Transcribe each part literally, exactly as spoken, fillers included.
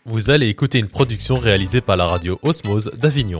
Vous allez écouter une production réalisée par la radio Osmose d'Avignon.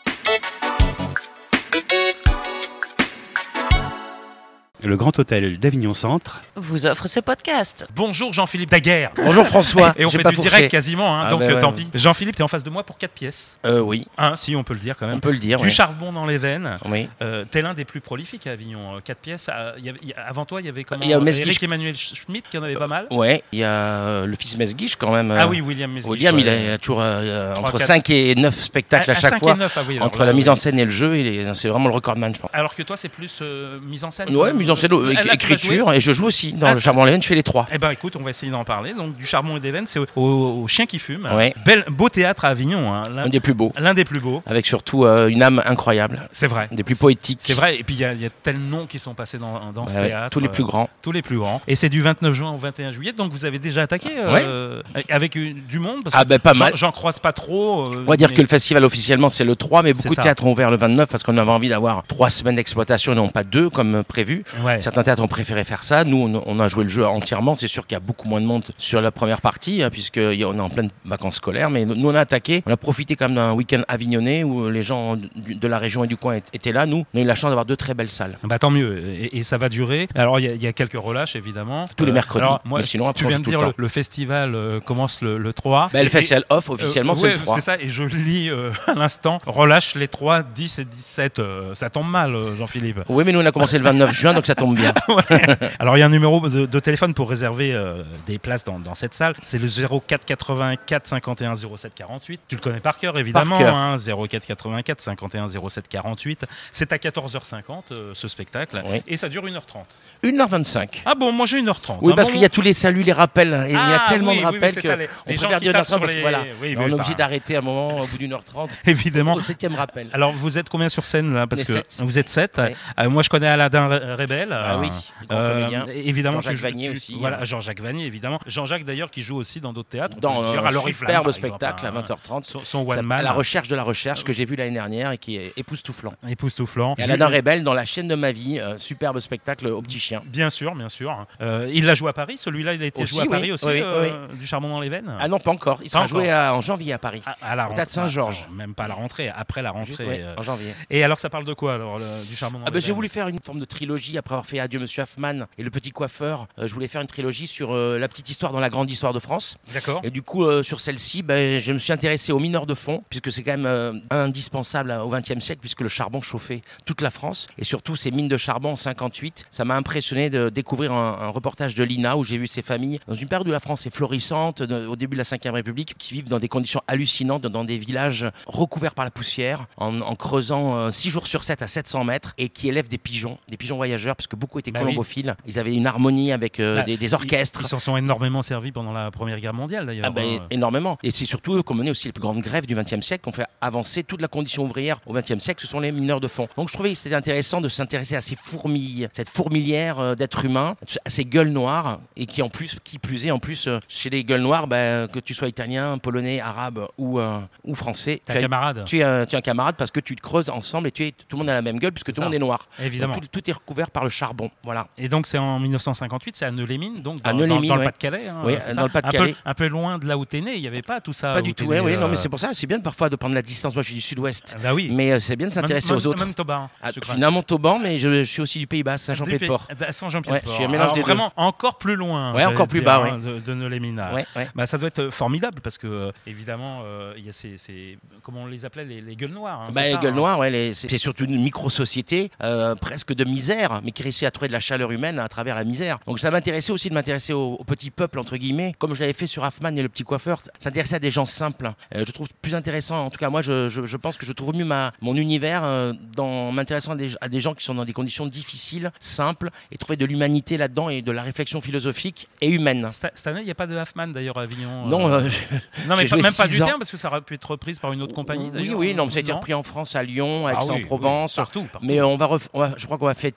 Le Grand Hôtel d'Avignon Centre vous offre ce podcast. Bonjour Jean-Philippe Daguerre. Bonjour François. Et on J'ai fait pas du fourché. direct quasiment, hein, Ah donc bah euh, ouais, tant ouais. pis. Jean-Philippe, t'es en face de moi pour quatre pièces. Euh, oui, Hein, si on peut le dire quand même. on peut le dire. Du ouais. charbon dans les veines. Oui. Euh, t'es l'un des plus prolifiques à Avignon. Euh, Quatre pièces. euh, y avait- y a- avant toi, il y avait comment Il y a Mesguich. Éric Emmanuel Schmitt qui en avait pas mal. Ouais, il y a euh, le fils Mesguich quand même. Ah euh, oui, William Mesguich. William, il ouais. a toujours euh, Trois, entre quatre. cinq et neuf spectacles à, chaque cinq fois. et neuf, ah oui, alors Entre là, la oui. mise en scène et le jeu, il est- c'est vraiment le recordman, je pense. Alors que toi, c'est plus euh, mise en scène. Ouais, euh, mise en scène, euh, euh, là, tu vas écriture, jouer et je joue aussi dans Ah. le Charbon les veines, je fais les trois. Eh ben écoute, on va essayer d'en parler. Donc du charbon et des veines, c'est au, au- au chien qui fume. Ouais. Bel, beau théâtre à Avignon, hein. L'un Un des plus beaux, l'un des plus beaux. avec surtout euh, une âme incroyable, C'est vrai. des plus poétiques. C'est vrai, et puis il y, a- il y a tels noms qui sont passés dans, dans ce Ouais, théâtre. tous les plus euh, grands. Tous les plus grands. Et c'est du vingt-neuf juin au vingt et un juillet, donc vous avez déjà attaqué euh, avec euh, du monde parce Ah que ben pas j'en- mal. J'en croise pas trop. euh, On va dire mais- que le festival officiellement c'est le trois, mais C'est beaucoup de ça. théâtres ont ouvert le vingt-neuf parce qu'on avait envie d'avoir trois semaines d'exploitation et non pas deux comme prévu. Ouais. Certains théâtres ont préféré faire ça. Nous, on, on a joué le jeu entièrement. C'est sûr qu'il y a beaucoup moins de monde sur la première partie, hein, puisqu'on est en pleine vacances scolaires. Mais nous, on a attaqué. On a profité quand même d'un week-end avignonnais où les gens du- de la région et du coin étaient là. Nous, on a eu la chance d'avoir deux très belles salles. Bah tant mieux, et, et ça va durer. Alors il y, a- il y a quelques relâches évidemment. Tous les mercredis. Alors, moi, Mais sinon, après, tu on viens joue de tout le dire le, temps. le festival euh, commence le, le trois. Bah, le Et- festival off, Euh, officiellement, c'est ouais, le trois. C'est ça, et je lis euh, à l'instant, relâche les trois, dix et dix-sept. euh, ça tombe mal, euh, Jean-Philippe. Oui, mais nous, on a commencé le vingt-neuf juin, donc ça tombe bien. Alors il y a un numéro de, de téléphone pour réserver euh, des places dans, dans cette salle. C'est le zéro quatre quatre-vingt-quatre cinquante et un zéro sept quarante-huit. Tu le connais par cœur évidemment. cœur. Hein, zéro quatre quatre-vingt-quatre cinquante et un zéro sept quarante-huit. C'est à quatorze heures cinquante euh, ce spectacle. Oui. Et ça dure une heure trente. une heure vingt-cinq. Ah bon, moi j'ai une heure trente. Oui, hein, parce bon, qu'il y a tous les saluts, les rappels. Et il y a Ah, tellement oui, de oui, oui, rappels c'est que ça, les- on les gens préfère qui dire une heure tapent trente sur parce que les- voilà. oui, on oui, est obligé pareil. d'arrêter à un moment au bout d'une heure trente. évidemment. Au septième rappel. Alors vous êtes combien sur scène là? Parce On que est sept. vous êtes sept. Oui. Euh, moi je connais Aladdin Ré- Rebelle. Ah oui, grand Euh, comédien. évidemment, Jean-Jacques tu- Vanier tu- aussi, Voilà, hein. Jean-Jacques Vanier, évidemment. Jean-Jacques d'ailleurs qui joue aussi dans d'autres théâtres. on peut Dans le dire, un à l'Oriflamme, superbe par exemple, spectacle hein. à vingt heures trente. Son, son Ça one s'appelle man. La recherche de la recherche que j'ai vu l'année dernière et qui est époustouflant. Époustouflant. Et Aladdin Rebelle dans La chaîne de ma vie, euh, superbe spectacle au petit chien. Bien sûr, bien sûr. Euh, il l'a joué à Paris. Celui-là, il a été Aussi, joué à oui. Paris aussi. Oui, oui, euh, Du charbon dans les veines. Ah non, pas encore. Il Pas sera encore. joué à- en janvier à Paris. À, à la Au rentrée. Théâtre Saint-Georges. Ah, Même pas à la rentrée. Après la rentrée. Juste, ouais, euh. en janvier. Et alors, ça parle de quoi alors le- du charbon dans Ah les ben, j'ai veines voulu faire une forme de trilogie après avoir fait Adieu Monsieur Hoffman et Le Petit Coiffeur. Euh, je voulais faire une trilogie sur euh, la petite histoire dans la grande histoire de France. D'accord. Et du coup, euh, sur celle-ci, ben, je me suis intéressé aux mineurs de fond, puisque c'est quand même euh, indispensable au vingtième siècle, puisque le charbon chauffait toute la France. Et surtout, ces mines de charbon en cinquante-huit, ça m'a impressionné de découvrir un, un reportage de l'I N A où j'ai vu ces familles, dans une période où la France est florissante, de- au début de la cinquième République, qui vivent dans des conditions hallucinantes, dans des villages recouverts par la poussière, en, en creusant six jours sur sept à sept cents mètres, et qui élèvent des pigeons, des pigeons voyageurs, parce que beaucoup étaient Bah oui. colombophiles. Ils avaient une harmonie avec euh, Bah, des, des orchestres. Ils s'en sont énormément servis pendant la Première Guerre mondiale d'ailleurs. Ah ben, Euh, énormément. Et c'est surtout eux qui ont mené aussi les plus grandes grèves du vingtième siècle, qui ont fait avancer toute la condition ouvrière au vingtième siècle, ce sont les mineurs de fond. Donc je trouvais que c'était intéressant de s'intéresser à ces fourmilles, cette fourmilière euh, d'êtres humains, à ces gueules noires, et qui en plus, qui plus est, en plus, euh, chez les gueules noires, ben, que tu sois italien, polonais, arabe ou, euh, ou français, T'as tu un as- camarade. tu es, un, tu es un camarade parce que tu te creuses ensemble et tu es, tout le monde a la même gueule puisque C'est tout le ça. monde est noir. Évidemment. Donc, tout, tout est recouvert par le charbon. Voilà. Et donc c'est en mille neuf cent cinquante-huit, c'est à Neulémine, donc dans, À Neulémine, dans- dans le ouais. Pas-de-Calais. hein, Oui, c'est dans ça le Pas-de-Calais. Un peu, un peu loin de là où t'es né, il n'y avait pas tout ça. Pas où du t'es tout, ouais, né, ouais, non, euh, mais c'est pour ça, c'est bien parfois de prendre la distance. Moi, je suis du sud-ouest. Bah oui. Mais euh, c'est bien de s'intéresser Même- aux autres. Même Toba. Ah, je je crois. suis né à Montauban, mais je, je suis aussi du Pays Bas, Saint-Jean-Pied-de-Port. Depuis- à Saint-Jean-Pied-de-Port. Ouais, je suis un mélange Alors, des deux. vraiment encore plus loin. Ouais, j'allais encore plus dire, bas, hein, de, de Neulémine. là. Ouais, ouais. Bah, ça doit être formidable parce que, euh, évidemment, euh, il y a ces, ces- comment on les appelait, les, les gueules noires. hein, Bah, c'est les ça, gueules hein. noires, ouais, les- c'est c'est surtout une micro-société, euh, presque de misère, mais qui réussit à trouver de la chaleur humaine à travers la misère. Donc ça m'intéressait aussi de m'intéresser au, au petit peuple, entre guillemets, comme je l'avais fait sur Hoffman et Le Petit Coiffeur, s'intéresser à des gens simples. Euh, je trouve plus intéressant, en tout cas moi, je, je, je pense que je trouve mieux ma, mon univers euh, dans m'intéressant à des, à des gens qui sont dans des conditions difficiles, simples, et trouver de l'humanité là-dedans et de la réflexion philosophique et humaine. Cette cette année, il n'y a pas de Hoffman d'ailleurs à Avignon. Non, euh, euh, non mais j'ai pas- joué même pas six du ans. tien parce que ça aurait pu être reprise par une autre compagnie. Oui, d'ailleurs, oui, non, mais ça a été non repris en France, à Lyon, à Ah oui, Aix-en-Provence. oui, partout, partout. Mais on va, ref- on va- je crois qu'on va fêter les dix ans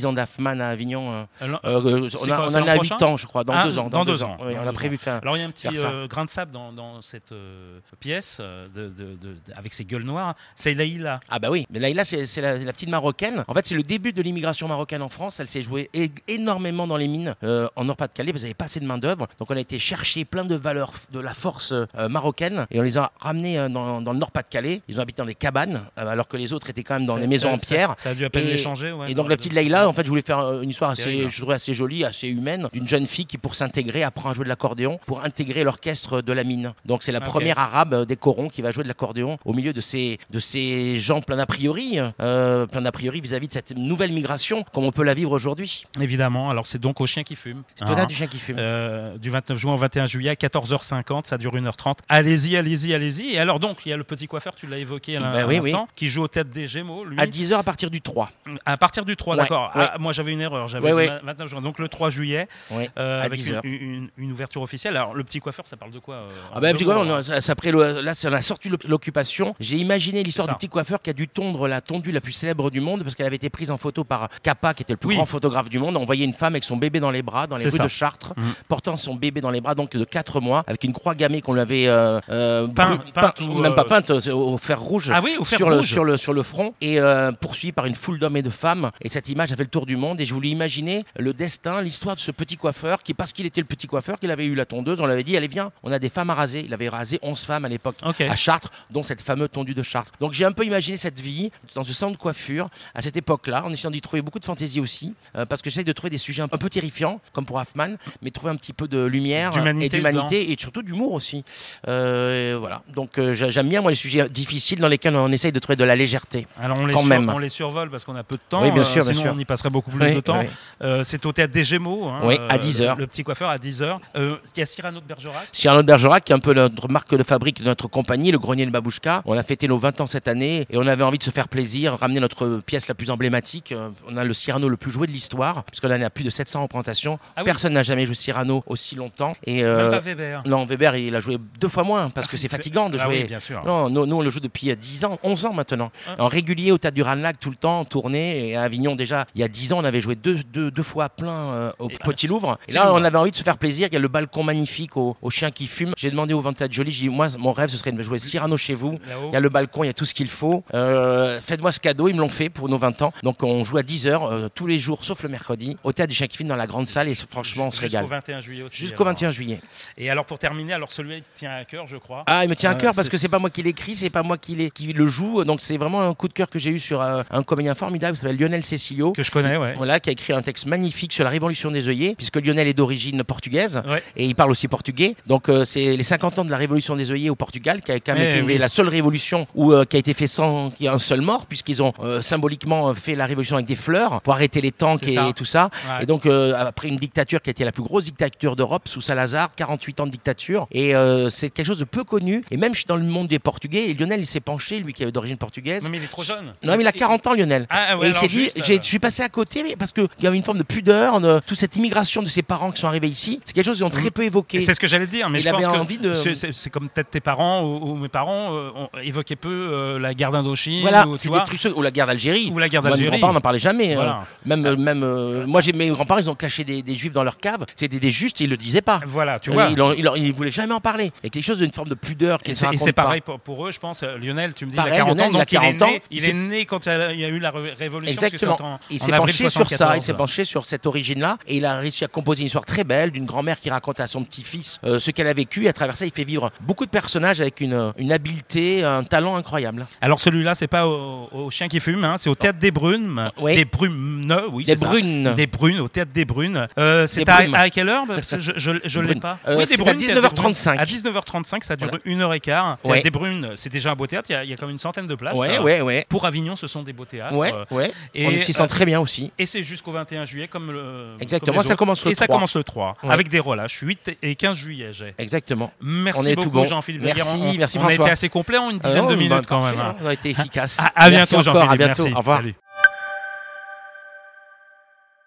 ans d'Affman à Avignon. Euh, Alors, euh, on, c'est a, quoi, on c'est en l'an a prochain huit ans, je crois, dans Ah, deux ans. dans deux ans. Oui, Dans on deux a prévu ans. de faire. Alors il y a un petit faire ça. euh, grain de sable dans, dans cette euh, pièce euh, de, de, de, de- avec ses gueules noires. C'est Laïla. Ah bah oui, mais Laïla c'est c'est la, la petite marocaine. En fait c'est le début de l'immigration marocaine en France. Elle s'est jouée é- énormément dans les mines euh, en Nord-Pas-de-Calais parce qu'il n'y avait pas assez de main d'œuvre. Donc on a été chercher plein de valeurs de la force euh, marocaine et on les a ramenés euh, dans, dans le Nord-Pas-de-Calais. Ils ont habité dans des cabanes euh, alors que les autres étaient quand même dans Ça- des maisons ça- en ça- pierre. Ça a dû à peine Et- les changer. Ouais, Et donc dans- la petite de- Laïla, en fait, je voulais faire euh, une histoire assez, Terrible. je trouvais assez jolie, assez humaine, d'une jeune fille qui, pour s'intégrer, apprend à jouer de l'accordéon pour intégrer l'orchestre de la mine. Donc c'est la Ok. première arabe euh, des corons qui va jouer de l'accordéon au milieu de ces, de ces gens plein d'a priori, euh, plein d'a priori vis-à-vis de cette nouvelle migration, comme on peut la vivre aujourd'hui. Évidemment. Alors c'est donc au chien qui fume. C'est au-delà Hein. du chien qui fume. Euh, du vingt-neuf juin au vingt et un juillet à quatorze heures cinquante, ça dure une heure trente. Allez-y, allez-y, allez-y. Et alors donc, il y a le petit coiffeur, tu l'as évoqué à l'in- Ben à oui, l'instant, oui. qui joue aux têtes des Gémeaux. Lui, À dix heures à partir du trois. à partir du trois, Ouais, d'accord. ouais. Ah, moi j'avais une erreur, j'avais Ouais, dit ouais. vingt-neuf juin. Donc le trois juillet, Ouais, euh, à avec dix une, heures. une- une ouverture officielle. Alors le petit coiffeur, ça parle de quoi euh, en Ah ben, deux petit mots, coiffeur, alors on a- ça, après le- là, c'est- on a sorti l'oc- l'occupation. J'ai imaginé l'histoire C'est du ça. petit coiffeur qui a dû tondre la tondue la plus célèbre du monde parce qu'elle avait été prise en photo par Capa, qui était le plus Oui. grand photographe du monde. On voyait une femme avec son bébé dans les bras, dans les C'est rues ça. de Chartres, Mhm. portant son bébé dans les bras, donc de quatre mois, avec une croix gammée qu'on lui avait euh, euh, Peint- brû- peinte peint- ou, même pas euh, peinte, euh, au fer rouge. Ah oui, au fer sur, le, rouge. sur, le, sur le front et euh, poursuivi par une foule d'hommes et de femmes. Et cette image a fait le tour du monde. Et je voulais imaginer le destin, l'histoire de ce petit coiffeur qui, parce qu'il était le petit coiffeur, qu'il avait eu la tondeuse, on lui avait dit allez viens, on a des femmes à raser. Il avait rasé onze femmes à l'époque Ok. à Chartres, dont cette fameuse tondue de Chartres. Donc j'ai un peu imaginé cette vie dans ce salon de coiffure à cette époque-là, en essayant d'y trouver beaucoup de fantaisie aussi, euh, parce que j'essaie de trouver des sujets un peu terrifiants, comme pour Hoffman, mais trouver un petit peu de lumière D'humanité et d'humanité et surtout d'humour aussi. Euh, voilà. Donc euh, j'a- j'aime bien moi les sujets difficiles dans lesquels on essaye de trouver de la légèreté. Alors on les, Quand sur- même. on les survole parce qu'on a peu de temps. Oui, bien sûr, euh, bien sinon sûr. on y passerait beaucoup plus Oui, de temps. oui. Euh, c'est au théâtre des Gémeaux. Hein, Oui, à euh, dix le- heures. Le, petit coiffeur à dix heures. Euh, Il y a Cyrano de Bergerac. Chez Arnaud de Bergerac, qui est un peu notre marque de fabrique de notre compagnie, le Grenier de Babouchka. On a fêté nos vingt ans cette année et on avait envie de se faire plaisir, ramener notre pièce la plus emblématique. Euh, On a le Cyrano le plus joué de l'histoire, puisqu'on en a plus de sept cents représentations. Ah oui. Personne n'a jamais joué Cyrano aussi longtemps. Et, Même euh, pas Weber. non, Weber, il a joué deux fois moins, parce que c'est fatigant de Ah jouer. oui, bien sûr. Non, nous, nous, on le joue depuis dix ans, onze ans maintenant. Ah. En régulier au Théâtre du Ranelagh tout le temps, en tournée. Et à Avignon, déjà, il y a dix ans, on avait joué deux, deux, deux fois à plein euh, au Et- Petit Louvre. Et Petit là, Louvre. on avait envie de se faire plaisir. Il y a le balcon magnifique au, au chien qui fume. J'ai demandé au Vintage Jolie, j'ai dit, moi, mon rêve, ce serait de jouer Cyrano chez vous. Là-haut. Il y a le balcon, il y a tout ce qu'il faut. Euh, Faites-moi ce cadeau, ils me l'ont fait pour nos vingt ans. Donc on joue à dix heures euh, tous les jours, sauf le mercredi, au Théâtre du Chien qui fume dans la grande salle. Et franchement, on se Jusqu'au régale. vingt et un juillet aussi. Jusqu'au alors. vingt et un juillet. Et alors pour terminer, alors celui-là il tient à cœur, je crois. Ah, il me tient à Euh, cœur parce c'est- que c'est pas moi qui l'écris, c'est pas moi qui, l'ai- qui le joue. Donc c'est vraiment un coup de cœur que j'ai eu sur euh, un comédien formidable qui s'appelle Lionel Cecilio. Que je connais, ouais. Voilà, qui a écrit un texte magnifique sur la révolution des œillets, puisque Lionel est d'origine portugaise Ouais. et il parle aussi portugais. Donc euh, c'est les cinquante ans de la révolution des œillets au Portugal, qui a quand même Eh été oui. la seule révolution où, euh, qui a été fait sans qu'il y ait un seul mort, puisqu'ils ont euh, symboliquement fait la révolution avec des fleurs pour arrêter les tanks C'est et, ça. tout ça. Ouais. Et donc euh, après une dictature qui a été la plus grosse dictature d'Europe sous Salazar, quarante-huit ans de dictature. Et euh, c'est quelque chose de peu connu. Et même je suis dans le monde des Portugais, et Lionel il s'est penché, lui qui est d'origine portugaise. Non mais il est trop jeune. Non, mais il a quarante ans, Lionel. Ah, ouais, et il alors s'est dit, juste, j'ai- euh, je suis passé à côté mais parce qu'il y avait une forme de pudeur, de toute cette immigration de ses parents qui sont arrivés ici. C'est quelque chose qu'ils ont très peu évoqué. Et c'est ce que j'allais dire, mais Il je pense avait que envie de- c'est- c'est c'est comme peut-être tes parents ou, ou mes parents euh, ont évoqué peu euh, la guerre d'Indochine. Voilà, ou, tu c'est vois. des trucs, ou la guerre d'Algérie. Ou la guerre Moi, d'Algérie. Mes grands-parents n'en parlaient jamais. Voilà. hein. Même, euh, même, euh, moi, j'ai mes grands-parents, ils ont caché des, des juifs dans leur cave. C'était des justes, ils le disaient pas. Voilà, tu Euh, vois. Ils, en- ils en- ils voulaient jamais en parler. Il y a quelque chose d'une forme de pudeur qui Et ne se c'est et raconte c'est pas. pareil pour, pour eux, je pense. Euh, Lionel, tu me dis, Pareil, il a quarante Lionel, ans, il a donc il est quarante ans. né, il C'est- est né quand il y a, il y a eu la ré- révolution. parce que Exactement. c'est en- Il en s'est avril penché sur ça, il soixante-quatorze. s'est penché sur cette origine-là et il a réussi à composer une histoire très belle d'une grand-mère qui raconte à son petit-fils euh, ce qu'elle a vécu. Et à travers ça, il fait vivre beaucoup de personnages avec une, une habileté, un talent incroyable. Alors celui-là, c'est pas au, au chien qui fume, hein, c'est au théâtre des Brunes. Oui. Des Brunes, oui, Des c'est ça. Brunes. Des Brunes, au théâtre des Brunes. Euh, c'est Des à, Brumes. à quelle heure Parce que je je, je l'ai Brunes. pas. Euh, des c'est à Brunes, dix-neuf heures trente-cinq. théâtre des Brunes. À dix-neuf heures trente-cinq, ça dure Voilà. une heure et quart. Ouais. Théâtre des Brunes, c'est déjà un beau théâtre, il y a, il y a comme une centaine de places. Ouais, Euh, ouais, ouais. Pour Avignon, ce sont des beaux théâtres. Ouais, Euh, ouais. et, On s'y euh, sent très bien aussi. Et c'est jusqu'au vingt et un juillet, comme le. Exactement, comme les ça autres. commence le Et ça trois. commence le trois, Ouais. avec des relâches, huit et quinze juillet. j'ai. Exactement. Merci On est tout beaucoup, bon. Jean-Philippe Merci, Vaguerre. On- merci On a François. été assez complet en une dizaine Ah de non, minutes bah, quand même. parfait, hein. hein, Ça a été efficace. À, à Merci bientôt, encore, à Jean-Philippe. bientôt. Merci. Au revoir. Salut.